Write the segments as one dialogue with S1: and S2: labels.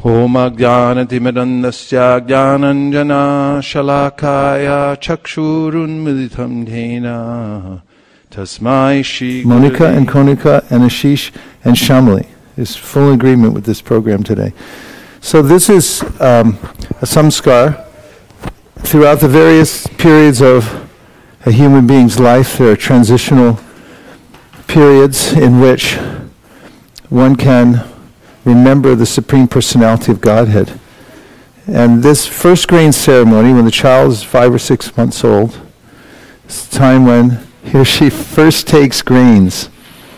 S1: Om Ajnanatimidandasya Jnananjana Shalakaya Chakshurunmilitam Dhena Tasmai Shri
S2: Monica and Konika and Ashish and Shamli is full agreement with this program today. So this is a samskar. Throughout the various periods of a human being's life, there are transitional periods in which one can remember the Supreme Personality of Godhead. And this first grain ceremony, when the child is 5 or 6 months old, is the time when he or she first takes grains.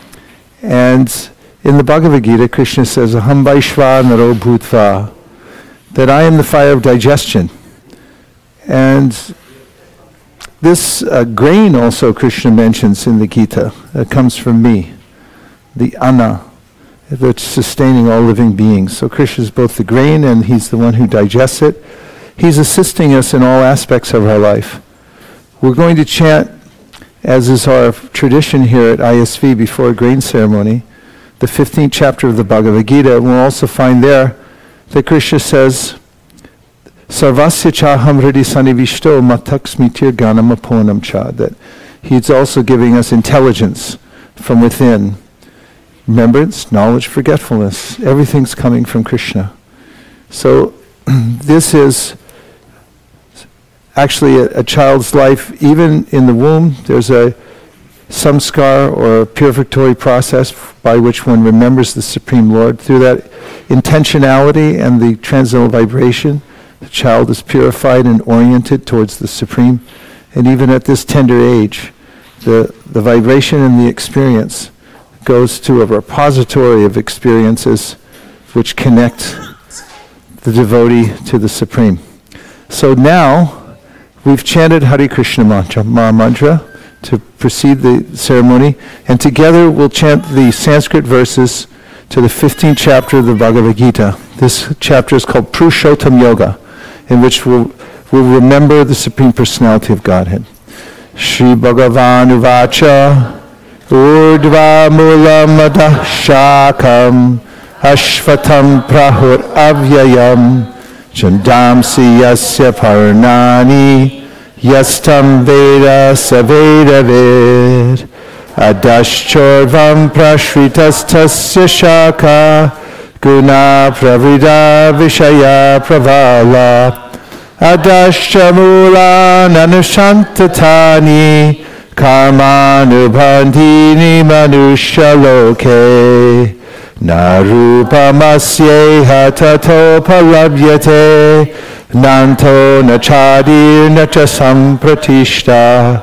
S2: And in the Bhagavad Gita, Krishna says, Aham Vaishva Naro Bhutva, that I am the fire of digestion. And this grain also Krishna mentions in the Gita, comes from me, the Anna, that's sustaining all living beings. So Krishna is both the grain and he's the one who digests it. He's assisting us in all aspects of our life. We're going to chant, as is our tradition here at ISV before a grain ceremony, the 15th chapter of the Bhagavad Gita. And we'll also find there that Krishna says, Sarvasya chaham hridi sanivishto matak smitir ganam aponam cha, that he's also giving us intelligence from within. Remembrance, knowledge, forgetfulness. Everything's coming from Krishna. So this is actually a child's life. Even in the womb, there's a samskar or a purificatory process by which one remembers the Supreme Lord. Through that intentionality and the transcendental vibration, the child is purified and oriented towards the Supreme. And even at this tender age, the vibration and the experience goes to a repository of experiences which connect the devotee to the Supreme. So now, we've chanted Hare Krishna mantra to precede the ceremony, and together we'll chant the Sanskrit verses to the 15th chapter of the Bhagavad Gita. This chapter is called Purushottam Yoga, in which we'll remember the Supreme Personality of Godhead. Shri Bhagavan Uvacha Urdhva Mulam Adah Shakam Ashvatam Prahur Avyayam Chandamsi Yasya Parnani Yastam Veda Saveda Ved Adaschorvam Prashritastasya Shaka Guna Pravrida Vishaya Pravala Adashchamula Nanushantatani Karmanubhandini Manusha Loke Narupamasye Hatato Palavyate Nanto Nachadir Nachasam Pratishta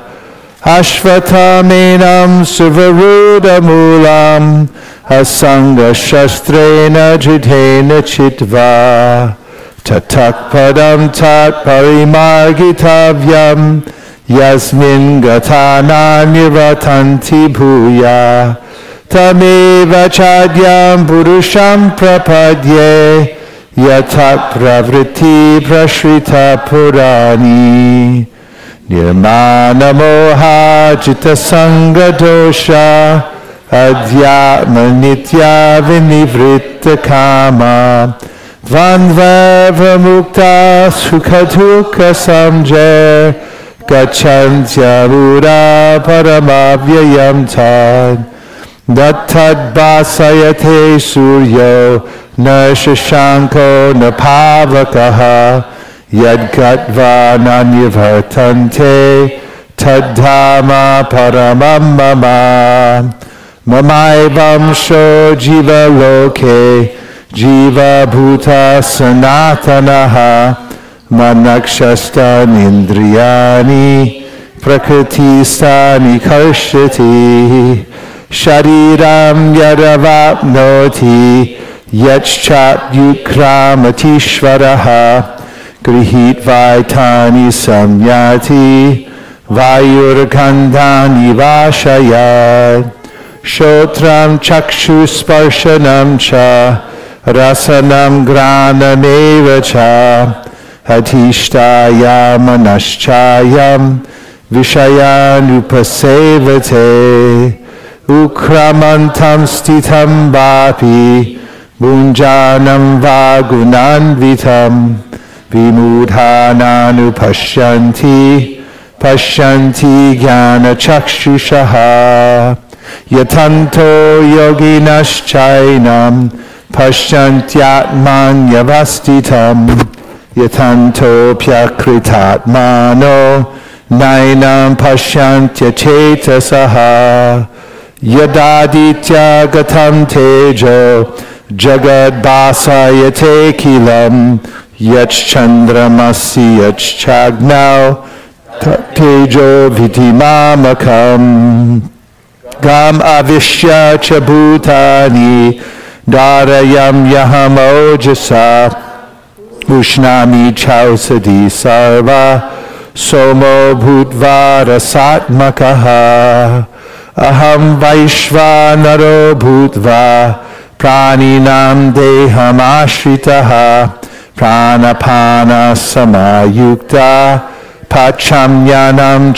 S2: Ashvatamenam Suvaruda Mulam Asanga Shastrena Jidhena Chitva Tatak Padam Tat Parimargitavyam Yasmin Gatana Nirvatanti Bhuya Tameva Chadyam Purusham Prapadye Yatak Pravriti Prashrita Purani Nirmana Moha Jita Sangha Dosha Adhyatma Nitya Vinivrita Kama Dvandva Mukta Sukha Samjer Gachantya Buddha Paramavyayam Tad Dattad Basayate Suryo Na Shashanko Na Pavakaha Yadgatva Nanyvartante Tadhama Paramam Mama Mamaivam Sho Jiva Loke Jiva Bhuta Sanatanaha Manakshasta Nindriyani Prakriti-stani karshati Shariram yadavapnoti Yachchat yukramatishvaraha Grihit vaitani samyati Vayurkandani vashayat Shotram chakshu-sparshanam cha Rasanam granameva cha Hatishtaya manaschayam Vishayanupasevate Ukramantam stitam vapi Bunjanam va gunanvitam vimudhananupashyanti Pashyanti jnana chakshushaha Yatanto yoginaschainam Pashyantyatman yavastitam Yatanto pyakritatmano Nainam pashyantya chetasaha Yadaditya gatam tejo Jagad basayate kilam Yachchandramasi yachchagnau Tejo vitimamakam Gam avishya cha bhutani Darayam yaham ojasa Ushnami chausadi sarva Somo bhutva rasatmakaha Aham vaishvanaro bhutva Praninam deham ashritaha Pranapana samayukta Pachamyanam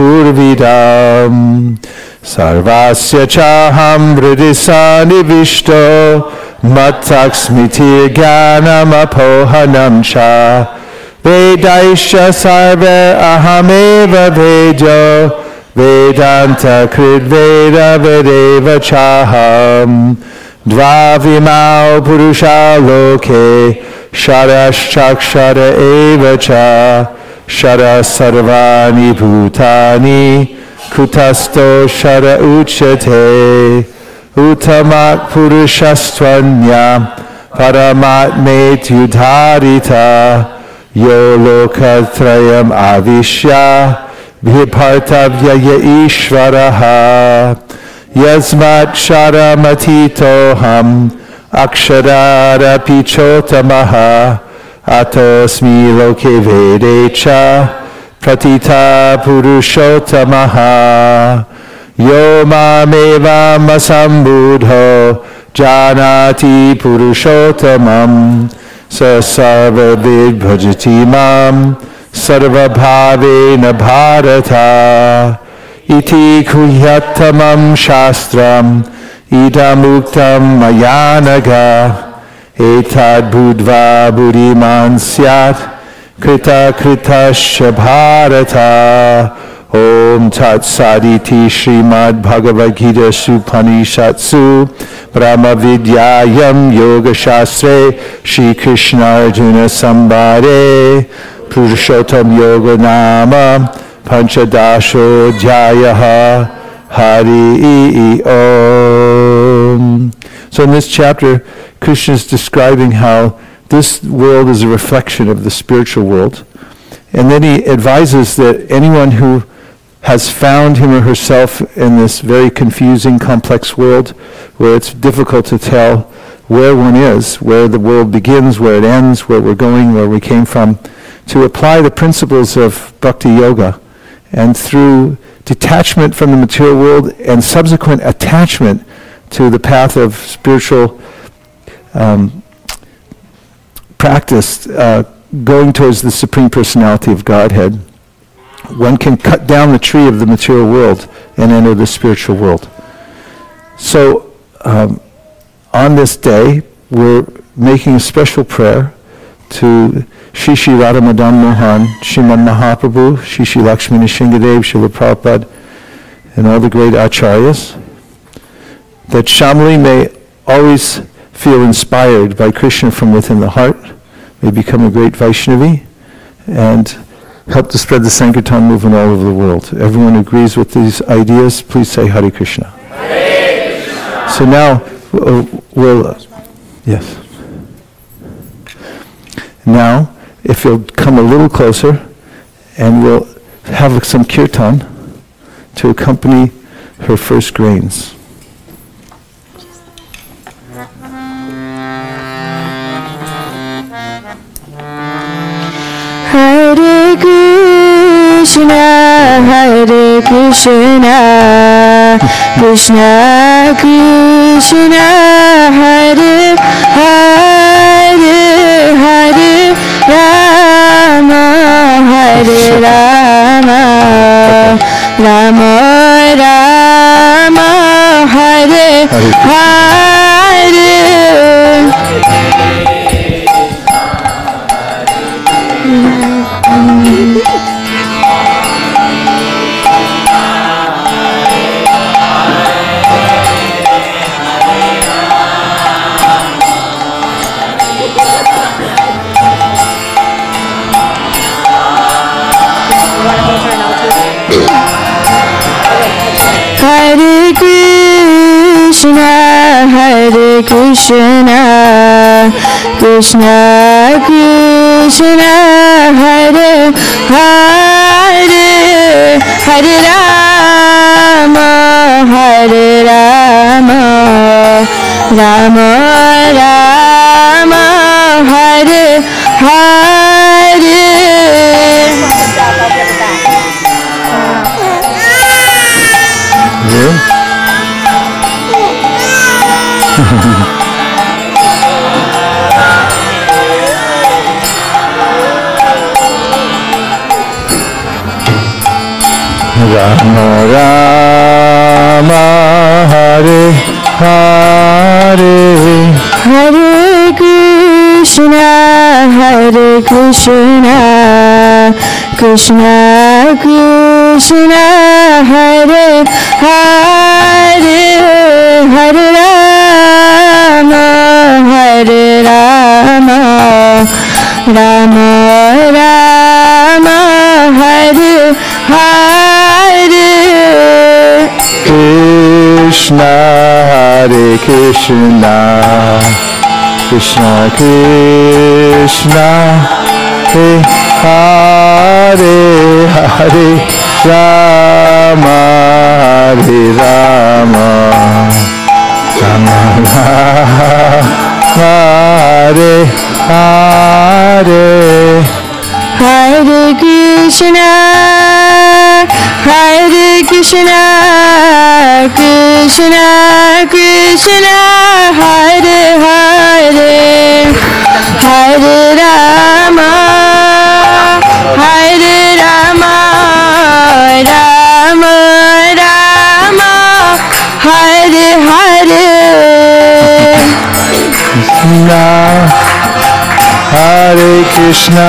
S2: chaturvidam Sarvasya chaham hridisa nivishto Mattaksmitir jnanam apohanam cha Vedaisha sarve ahameva vedo Vedanta krid veda vedeva chaham Dvavimau purusha loke Shadaschakshara eva cha Shada sarvani bhutani Kutasto shada uchate Utamat purushastvanya Paramatmet yudharita Yo lokatrayam avishya Vipartavya ya ishvaraha Yasmat sharamatitoham Akshadara pichotamaha Atosmi loke vedecha Pratita purushotamaha Yo mameva masambudho Janati purushotamam Sa sarva vid bhajati mam Sarva bhavena bharata Iti kuhyatamam shastram Idamuktam mayanaga Etad budva buddhiman syat Krita kritasya bharata Om Tat Saditi Srimad Bhagavad Gita Supanishatsu Brahma Vidyayam Yoga Shastre Shri Krishna Arjuna Sambhade Purushottam Yoga Nama Panchadasho Jyayaha Hari Om. So in this chapter, Krishna is describing how this world is a reflection of the spiritual world. And then he advises that anyone who has found him or herself in this very confusing, complex world, where it's difficult to tell where one is, where the world begins, where it ends, where we're going, where we came from, to apply the principles of bhakti yoga. And through detachment from the material world and subsequent attachment to the path of spiritual practice, going towards the Supreme Personality of Godhead, one can cut down the tree of the material world and enter the spiritual world. So on this day, we're making a special prayer to Shri Shri Radha Madan Mohan, Srimad Mahaprabhu, Shri Shri Lakshmi Nrsingadev, Srila Prabhupada, and all the great acharyas, that Shamali may always feel inspired by Krishna from within the heart, may become a great Vaishnavi, and help to spread the Sankirtan movement all over the world. Everyone who agrees with these ideas, please say Hare Krishna. Hare Krishna. So now we'll yes. Now, if you'll come a little closer, and we'll have some kirtan to accompany her first grains.
S3: Hare Krishna, Hare Krishna, Krishna Krishna, Hare Hare, Hare Rama, Hare Rama, Rama Rama, Hare Hare. Krishna, Hare Krishna, Krishna Krishna, Hare Hare, Hare Rama, Hare Rama, Rama Rama, Hare Hare.
S2: Rama Rama, Hare Hare,
S3: Hare Krishna, Hare Krishna, Krishna Krishna, Hare Hare, Hare Rama, Hare Rama, Rama Rama, Hare Hare.
S2: Krishna Hare Krishna, Krishna Krishna, Hare Hare, Hare Rama, Hare Rama, Rama Rama, Hare Hare.
S3: Hare Krishna, Hare Krishna, Krishna Krishna, Hare Hare, Hare Rama, Hare Rama, Rama Rama, Hare Hare.
S2: Krishna,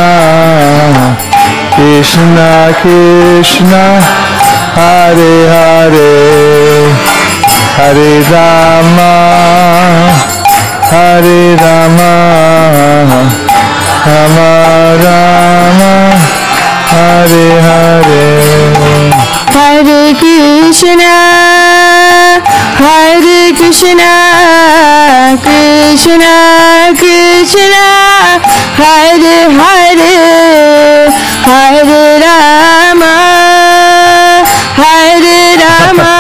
S2: Krishna Krishna, Hare Hare, Hare Rama, Hare Rama, Rama Rama, Hare Hare.
S3: Hare Krishna, Hare Krishna, Krishna Krishna, Hare Hare, Hare Rama, Hare Rama,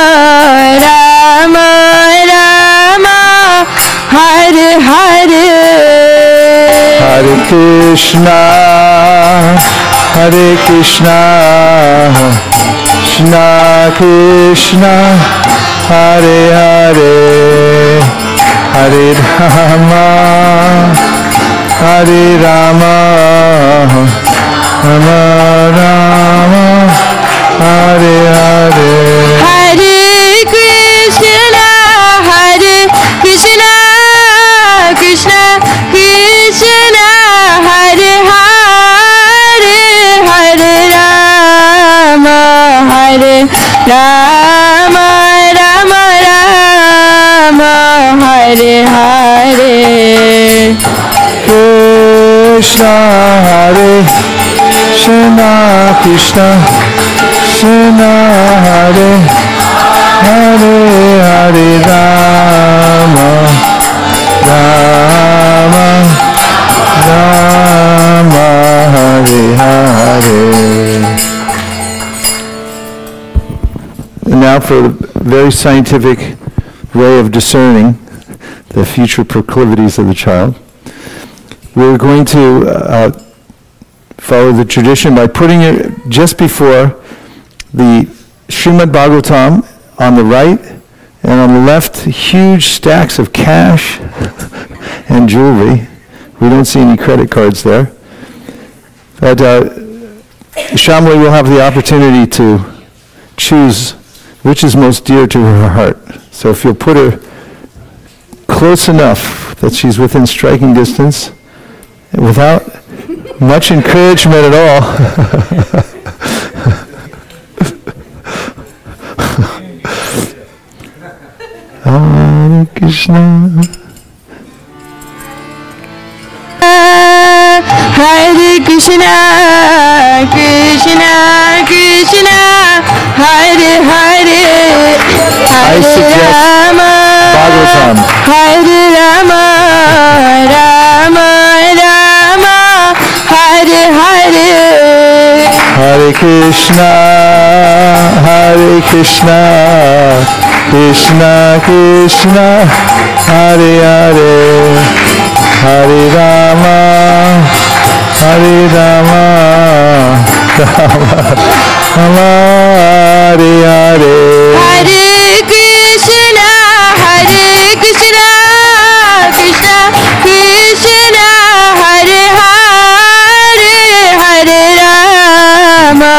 S3: Rama Rama, Hare Hare.
S2: Hare Krishna, Hare Krishna, Krishna Krishna, Hare Hare, Hare Rama, Hare Rama, Rama Rama, Hare Hare.
S3: Hare Krishna, Hare Krishna, Krishna Krishna, Hare Hare, Hare Rama, Hare Rama, Rama Rama, Hare Hare.
S2: Krishna, Hare Krishna, Krishna Krishna, Hare Hare, Hare Rama, Rama Rama, Hare Hare. And now for a very scientific way of discerning the future proclivities of the child. We're going to follow the tradition by putting it just before the Srimad Bhagavatam on the right, and on the left, huge stacks of cash and jewelry. We don't see any credit cards there. But Shamli will have the opportunity to choose which is most dear to her heart. So if you'll put her close enough that she's within striking distance, without much encouragement at all. Hare Krishna.
S3: Hare Krishna, Krishna Krishna, Hare Hare.
S2: I suggest Bhagavatam.
S3: Hare Rama, Rama Rama, Hare Hare.
S2: Hare Krishna, Krishna Krishna, Hare Hare, Hare Rama, Rama Rama, Hare Hare.
S3: Hare Krishna, Krishna Krishna, Hare Hare, Hare Rama,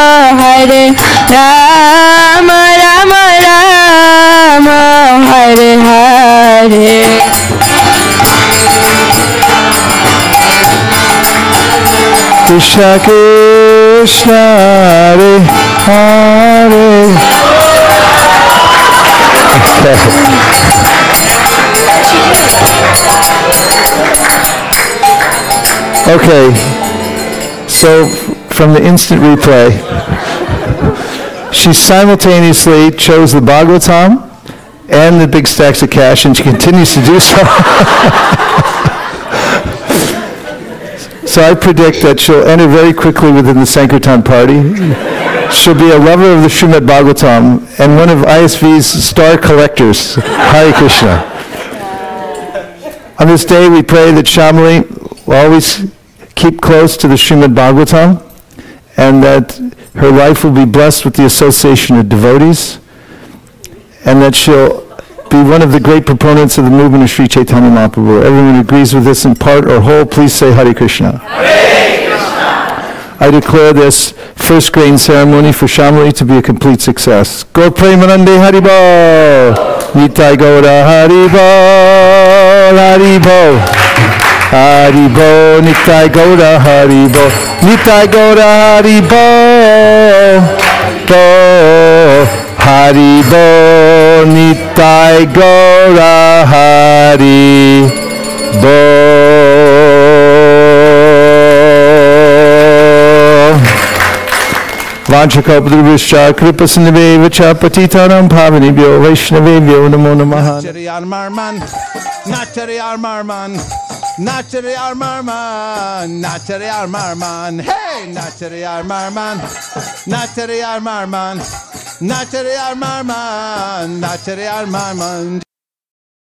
S3: Rama Rama, Hare Hare.
S2: Krishna Krishna, Hare Hare. Okay, so from the instant replay, she simultaneously chose the Bhagavatam and the big stacks of cash, and she continues to do so. So I predict that she'll enter very quickly within the Sankirtan party. She'll be a lover of the Srimad Bhagavatam and one of ISV's star collectors. Hare Krishna. On this day, we pray that Shamali will always keep close to the Srimad Bhagavatam and that her life will be blessed with the association of devotees and that she'll be one of the great proponents of the movement of Sri Chaitanya Mahaprabhu. Everyone agrees with this in part or whole. Please say Hare Krishna.
S3: Hare Krishna.
S2: I declare this first grain ceremony for Shamali to be a complete success. Gaur Premanande Haribol. Nitai Gaura Haribol. Haribol. Haribol. Nitai Gaura Haribol. Nitai Gaura Haribol. Haribo Nitai Gaura Haribo. Vanchakalpadrubhishya kripasindhaveva cha patitanam pavanebhyo vaishnavebhyo namo namaha.
S1: Nachari Armarman, Nachari Armarman, Nachari Armarman, Nachari Armarman, hey, Nachari Armarman, Nachari Armarman, Nachari Armarman, Nachari Armarman.